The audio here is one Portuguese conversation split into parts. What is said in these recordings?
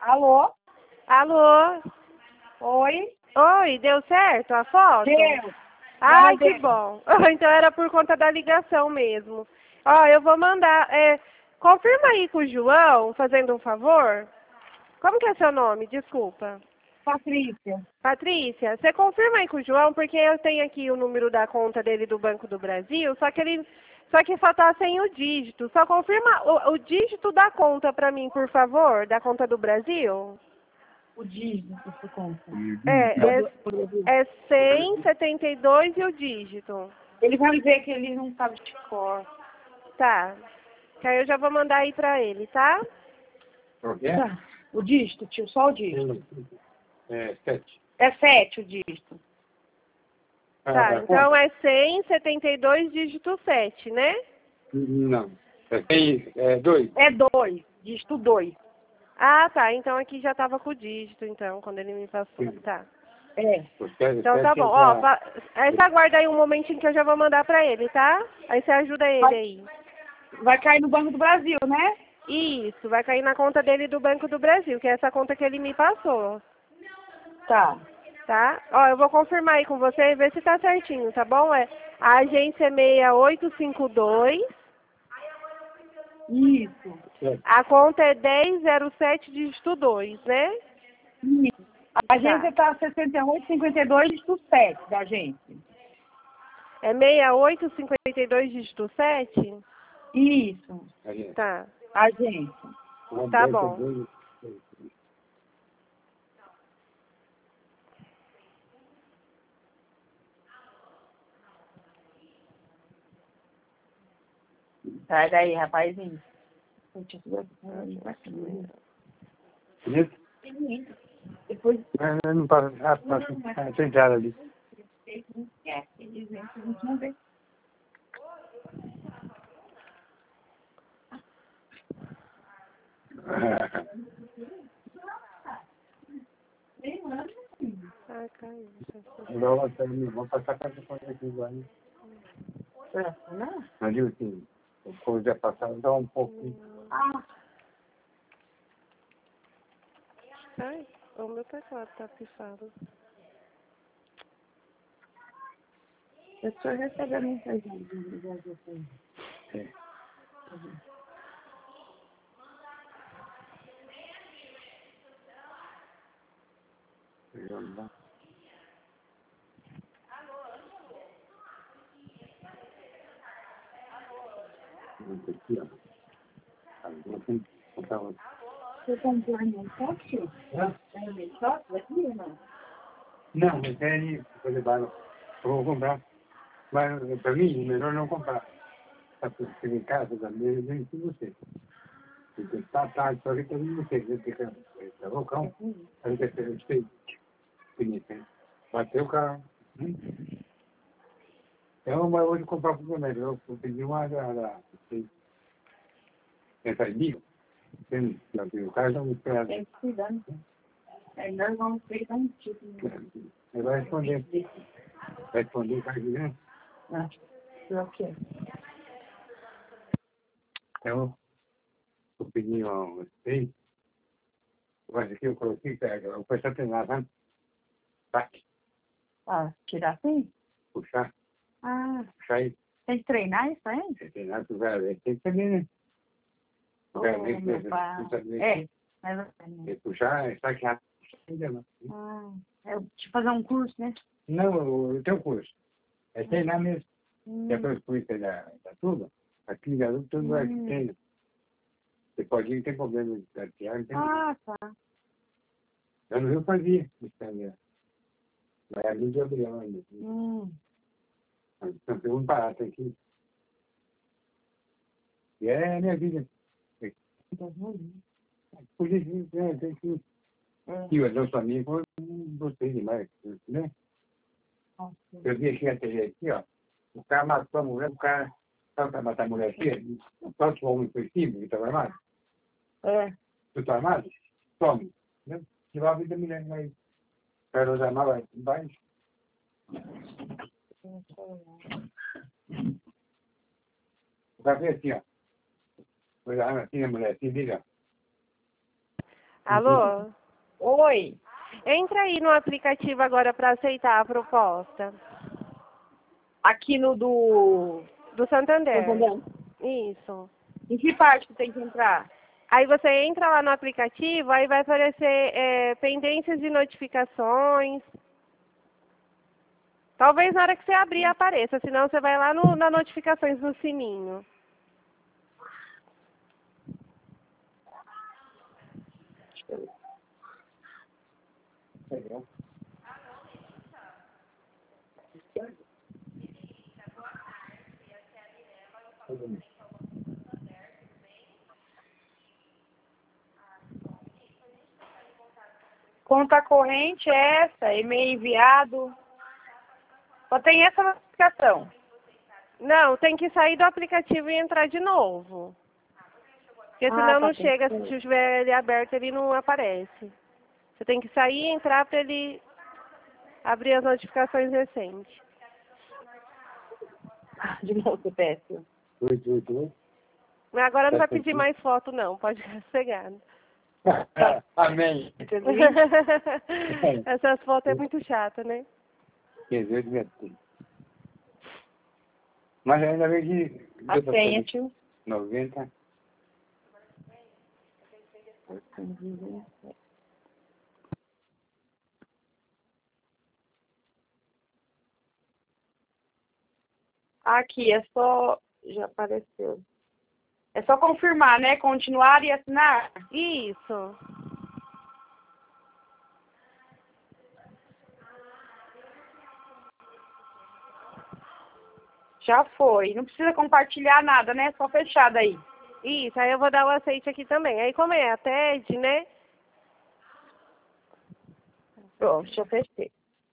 Alô? Alô? Oi? Oi, deu certo a foto? Deu. Ai, Deu. que bom. Então era por conta da ligação mesmo. Ó, eu vou mandar. Confirma aí com o João, fazendo um favor. Como que é seu nome? Desculpa. Patrícia. Patrícia, você confirma aí com o João, porque eu tenho aqui o número da conta dele do Banco do Brasil, só que só tá sem o dígito. Só confirma o dígito da conta para mim, por favor, da conta do Brasil. O dígito por conta. É 172 e o dígito. Ele vai ver que ele não sabe de cor. Tá. Que aí eu já vou mandar aí pra ele, tá? Tá. O dígito, tio, só o dígito. É 7. É 7 o dígito. Tá, então é 172 dígito 7, né? Não. É 2. É 2. Dígito 2. Ah, tá. Então aqui já tava com o dígito, então, quando ele me passou. Tá. É. Então tá bom. Ó, essa aguarda aí um momentinho que eu já vou mandar pra ele, tá? Aí você ajuda ele aí. Vai cair no Banco do Brasil, né? Isso, vai cair na conta dele do Banco do Brasil, que é essa conta que ele me passou. Tá. Tá? Ó, eu vou confirmar aí com você e ver se tá certinho, tá bom? A agência é 6852. Isso. A conta é 1007 dígito 2, né? Isso. A agência tá 6852, dígito 7 da agência. É 6852 dígito 7? Isso. Tá. Agência. Tá bom. Sai daí, rapazinho. Depois. Não passa. Tem entrada ali. Ah, caiu. Vou passar para depois aqui agora. Não? Mas digo assim, quando já passar, dá um pouquinho. Ai, o meu teclado tá pifado. Eu estou recebendo mensagem do Brasil. Você comprou um sócio? É um sócio aqui ou não? Não, mas é ali, vou levar. Eu vou comprar. Mas para mim, melhor não comprar. Porque em casa também, eu venho com você. Porque está tarde, só que todo mundo tem. Você fica loucão. Aí você tem respeito. Bateu o carro. Então, mas hoje comprar para o comércio. Eu pedi uma essa ali. O cara não me espera. Tem que cuidar, né? Nós vamos pegar um tipo. Ele vai responder. Vai responder o cara de dentro. O quê? Então, eu pedi um steak. Mas aqui eu coloquei, o pessoal tem lá, sabe? Tac, Tirar assim? puxar aí. Tem que treinar isso aí? Você tem lá, tu vai, tem que saber, né? Mas Puxar, é saquear. é tipo fazer um curso, né? Não, o teu curso. É treinar mesmo. Depois que você da tudo, aqui já tudo vai ter. Você pode ir, não tem problema de tatear, não tem problema. Tá. Eu no Rio fazia, vai ali de abrião ainda. Então tem um barato aqui. E é a minha vida. Por isso, tem que... E os meus amigos, eu gostei demais, né? Eu vi aqui a TV aqui, ó. O cara matou a mulher, o cara... Sabe para matar a mulher aqui? Só que o homem foi cima, que estava armado. Tu está armado? Tome. Tirou a vida da mulher, mas... Para os armados embaixo. O cara fez assim, ó. Foi assim a mulher, assim, liga. Alô? Oi. Entra aí no aplicativo agora para aceitar a proposta. Aqui no Do Santander. Santander. Isso. Em que parte que tem que entrar? Aí você entra lá no aplicativo, aí vai aparecer pendências de notificações. Talvez na hora que você abrir apareça, senão você vai lá na notificações no sininho. Conta corrente é essa, e-mail enviado. Só tem essa notificação. Não, tem que sair do aplicativo e entrar de novo. Porque senão não chega, se tiver ele aberto, ele não aparece. Você tem que sair e entrar para ele abrir as notificações recentes. De novo, você peço. 888. Mas agora não vai pedir mais foto, não. Pode pegar. Amém. Essas fotos é muito chata, né? 18 metros. Mas ainda bem que... A senha, tio. 90. Aqui, é só... Já apareceu. É só confirmar, né? Continuar e assinar. Isso. Já foi. Não precisa compartilhar nada, né? Só fechado aí. Isso, aí eu vou dar o aceite aqui também. Aí como é a TED, né? Pronto, já fechei.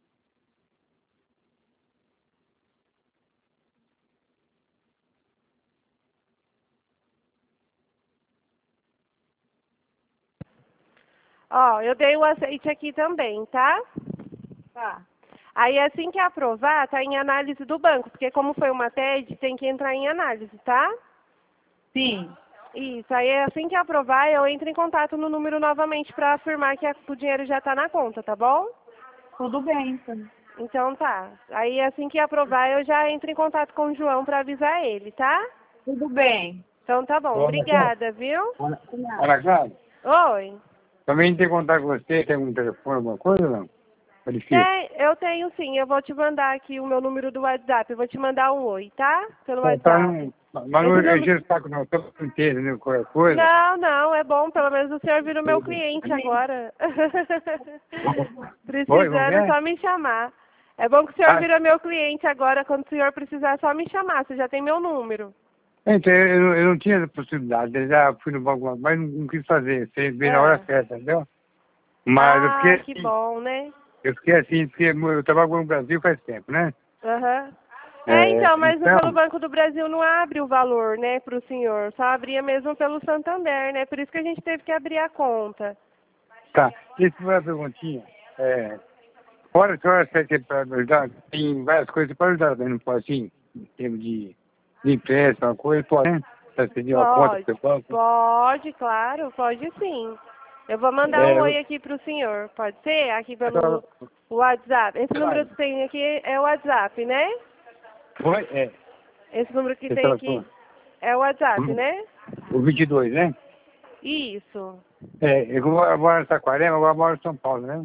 Ó, eu dei o aceite aqui também, tá? Tá. Aí assim que aprovar, tá em análise do banco, porque como foi uma TED, tem que entrar em análise, tá? Sim. Isso, aí assim que aprovar, eu entro em contato no número novamente para afirmar que o dinheiro já tá na conta, tá bom? Tudo bem, então. Então tá. Aí assim que aprovar, eu já entro em contato com o João para avisar ele, tá? Tudo bem. Então tá bom. Obrigada, viu? Olha, Cláudio, Oi. também tem contato com você? Tem algum telefone, alguma coisa ou não? Eu tenho sim. Eu vou te mandar aqui o meu número do WhatsApp. Eu vou te mandar um oi, tá? Pelo WhatsApp. Mas não encher o saco não, tô inteiro, né? Qualquer coisa. Não, é bom. Pelo menos o senhor vira o meu cliente agora. Precisando, é só me chamar. É bom que o senhor vira meu cliente agora. Quando o senhor precisar, é só me chamar. Você já tem meu número. Então, eu não tinha essa possibilidade. Eu já fui no banco, mas não quis fazer. Você veio na hora certa, entendeu? Mas eu fiquei que assim, bom, né? eu fiquei assim, porque eu trabalho no Brasil faz tempo, né? Aham. Então, mas pelo Banco do Brasil não abre o valor, né, para o senhor. Só abria mesmo pelo Santander, né? Por isso que a gente teve que abrir a conta. Tá. Isso foi a perguntinha. Fora a senhora para me ajudar, tem várias coisas para ajudar, né? Não pode assim, em termos de empréstimo, uma coisa, pode, né? Para pedir uma conta para o banco. Pode, claro, pode sim. Eu vou mandar um oi aqui para o senhor. Pode ser? Aqui pelo WhatsApp. Esse número que tem aqui é o WhatsApp, né? Foi? Esse número que tem aqui é o WhatsApp, né? O 22, né? Isso. Eu moro em Saquarema, agora moro em São Paulo, né?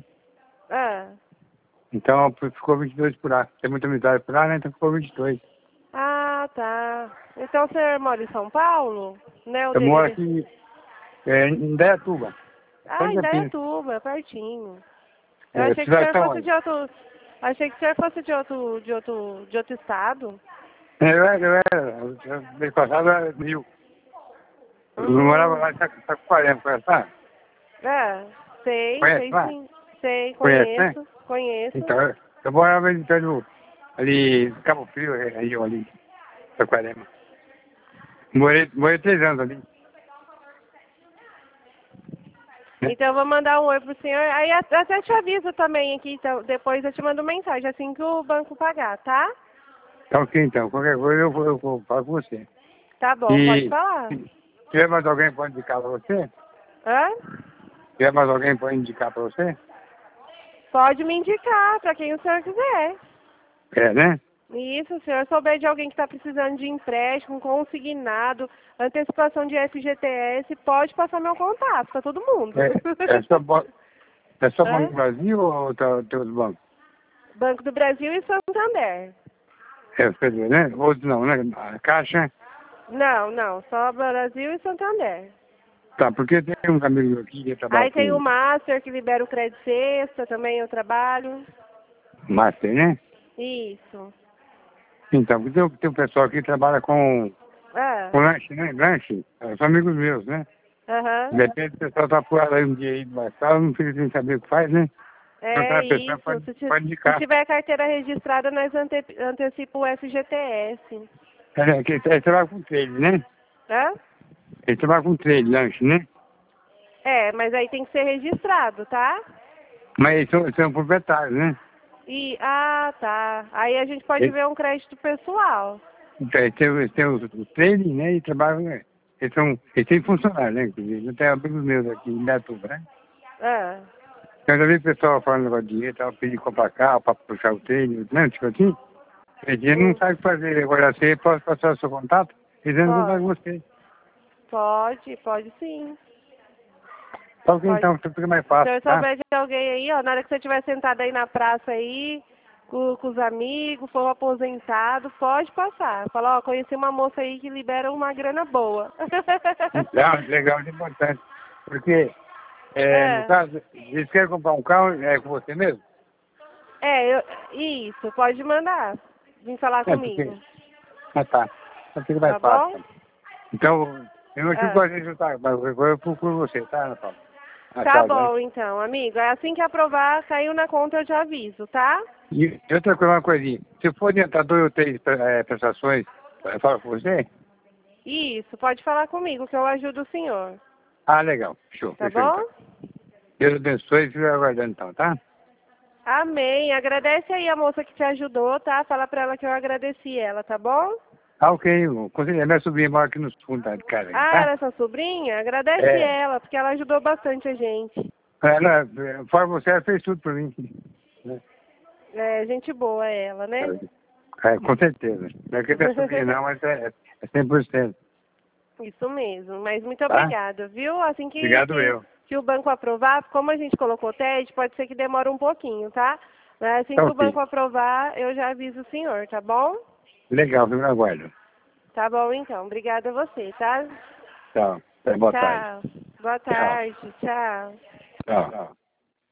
Então ficou 22 por lá. Tem muita amizade por lá, né? Então ficou 22. Ah, tá. Então você mora em São Paulo? Né, eu moro aqui em Indaiatuba. Em Indaiatuba, pertinho. Eu achei que o senhor fosse de outro. Achei que o senhor fosse de outro estado. Eu era. Mês passado era 1000. Eu morava lá em Saquarema, conhece? Sei, conhece, sei sim. Sei, conhece, conheço, né? conheço. Então, eu morava em torno ali, Cabo Frio, região ali, Saquarema. Morei 3 anos ali. Então eu vou mandar um oi pro senhor. Aí até te aviso também aqui, então, depois eu te mando mensagem assim que o banco pagar, tá? Tá ok, então. Qualquer coisa eu vou falar com você. Tá bom, pode falar. Se tiver mais alguém que pode indicar pra você? Hã? Se Quer mais alguém para indicar para você? Pode me indicar, para quem o senhor quiser. É, né? Isso, se o senhor souber de alguém que está precisando de empréstimo, consignado, antecipação de FGTS, pode passar meu contato para todo mundo. É só, é só Banco Hã? do Brasil ou tem outros bancos? Banco do Brasil e Santander. É, quer dizer, né? Outros não, né? A Caixa. Não, só Brasil e Santander. Tá, porque tem um amigo aqui que trabalha Aí tem o com Master que libera o crédito sexta, também eu trabalho. Master, né? Isso. Então, tem um pessoal aqui que trabalha com Ah, lanche, né? Lanche. São amigos meus, né? De aham. repente o pessoal tá por aí um dia aí de baixar, não fica sem saber o que faz, né? Então, É cada pessoa isso. pode Se indicar. tiver carteira registrada, nós antecipa o FGTS. Que ele trabalha com trade, né? Hã? Ele trabalha com trade, lanche, né? É, mas aí tem que ser registrado, tá? Mas eles são proprietários, né? Tá. Aí a gente pode Ele, ver um crédito pessoal. então, eles têm o trading, né? E trabalham, né? Eles têm funcionário, né? Inclusive, eu tenho amigos meus aqui em Datuba, né? Ah, Eu já vi o pessoal falando negócio de dinheiro, tava pedindo comprar carro para puxar o trading, né? Tipo assim. Ele não sabe o que fazer. Agora você pode passar o seu contato? Eles vão contar com você. pode sim. Só que Pode. então fica mais Se o fácil, senhor tá? souber de alguém aí, ó, na hora que você estiver sentado aí na praça aí, com os amigos, for aposentado, pode passar. Fala, ó, conheci uma moça aí que libera uma grana boa. Legal, é importante. Porque, no É, caso, eles querem comprar um carro, é com você mesmo? isso, pode mandar. Vir falar É, porque... comigo. Ah, tá. Então fica mais Tá bom? fácil. Então, eu não tive É. com a gente, tá? Mas agora eu procuro você, tá, Ana Paula? Ah, Tá tá, né? bom, então, amigo. É assim que aprovar, caiu na conta, eu já aviso, tá? E outra coisa, uma coisinha. Se for adiantar 2 ou 3 prestações, eu falo com você? Isso, pode falar comigo, que eu ajudo o senhor. Ah, legal. Show. Tá Fechou, então. bom? Deus abençoe e fica aguardando, então, tá? Amém. Agradece aí a moça que te ajudou, tá? Fala pra ela que eu agradeci ela, tá bom? Ah, ok. A minha sobrinha mora aqui nos fundos tá, de casa, aí, Ah, tá? era essa sobrinha? Agradece É. ela, porque ela ajudou bastante a gente. Ela, fora você, ela fez tudo por mim. É, gente boa ela, né? Com certeza. Não é que minha sobrinha não, mas é 100%. Isso mesmo. Mas muito Tá? obrigada, viu? Assim Obrigado eu. que o banco aprovar, como a gente colocou TED, pode ser que demore um pouquinho, tá? Mas assim Tá que o ok. banco aprovar, eu já aviso o senhor, tá bom? Legal, fico no aguardo. Tá bom, então. Obrigada a você, tá? Tchau. Boa tarde. Tchau. Boa Tchau. tarde. Tchau. Tchau.